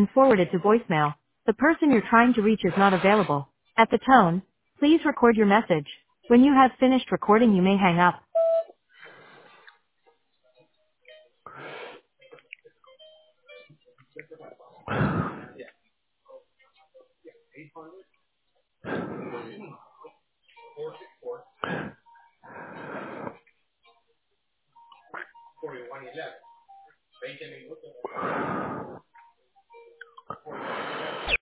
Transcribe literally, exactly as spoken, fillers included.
been forwarded to voicemail. The person you're trying to reach is not available. At the tone, please record your message. When you have finished recording, you may hang up.